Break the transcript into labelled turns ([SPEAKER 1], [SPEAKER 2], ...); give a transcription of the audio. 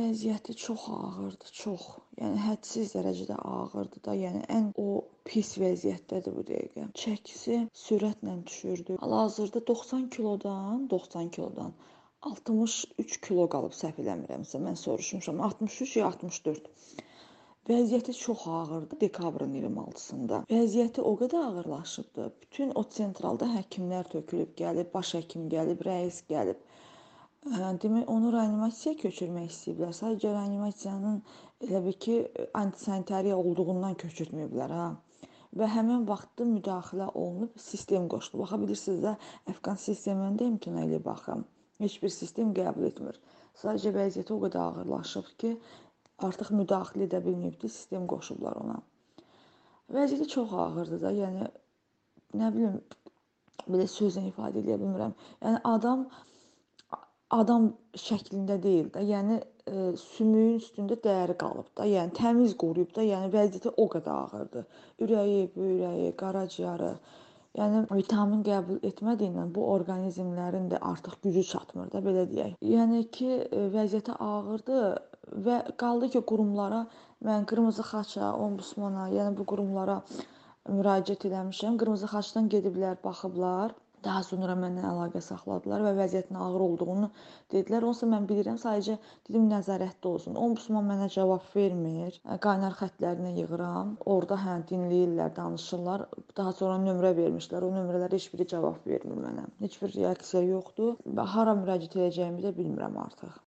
[SPEAKER 1] vəziyyəti çox ağırdır, çox. Yəni hədsiz dərəcədə ağırdır da. Yəni ən o pis vəziyyətdədir bu dəqiqə. Çəkisi sürətlə düşürdü. Hal-hazırda 90 kilodan 63 kilo qalıb, səhv eləmirəmsə. Mən soruşmuşam. 63 ya 64. Vəziyyəti çox ağırdır. Dekabrın 26-sında. Vəziyyəti o qədər ağırlaşıbdı. Bütün o sentralda həkimlər tökülüb gəlib, baş həkim gəlib, rəis gəlib. Demək, onu reanimasiyaya köçürmək istəyiblər. Sadəcə reanimasiyanın elə bil ki, antisanitariya olduğundan köçürtməyiblər, ha. Və həmin vaxtda müdaxilə olunub, sistem qoşulub. Baxa bilirsiniz də, Əfqan sistemində imtina ilə baxın. Heç bir sistem qəbul etmir. Sadəcə vəziyyəti o qədər ağırlaşıb ki, artıq müdaxilə edə bilməyibdir, sistem qoşublar ona. Vəziyyəti çox ağırdır da, yəni, nə bilim, belə sözlə ifadə edə bilmirəm. Yəni, adam şəklində deyil də, yəni sümüyün üstündə dəri qalıb da, yəni təmiz qoruyub da, yəni vəziyyəti o qədər ağırdır. Ürəyi, böyrəyi, qaraciyarı, yəni vitamin qəbul etmədiyindən bu orqanizmlərin də artıq gücü çatmır da, belə deyək. Yəni ki, vəziyyəti ağırdır və qaldı ki, qurumlara, mən Qırmızı Xaça, Ombudsmana, yəni bu qurumlara müraciət eləmişəm. Qırmızı Xaçdan gediblər, baxıblar. Daha sonra məndən əlaqə saxladılar və vəziyyətin ağır olduğunu dedilər. Onsa mən bilirəm, sadəcə dedim nəzarətdə olsun. Ombudsman mənə cavab vermir. Qaynar xətlərinə yığıram. Orada dinləyirlər, danışırlar. Daha sonra nömrə vermişlər. O nömrələrə heç biri cavab vermir mənə. Heç bir reaksiya yoxdur. Hara müraciət edəcəyimi də bilmirəm artıq.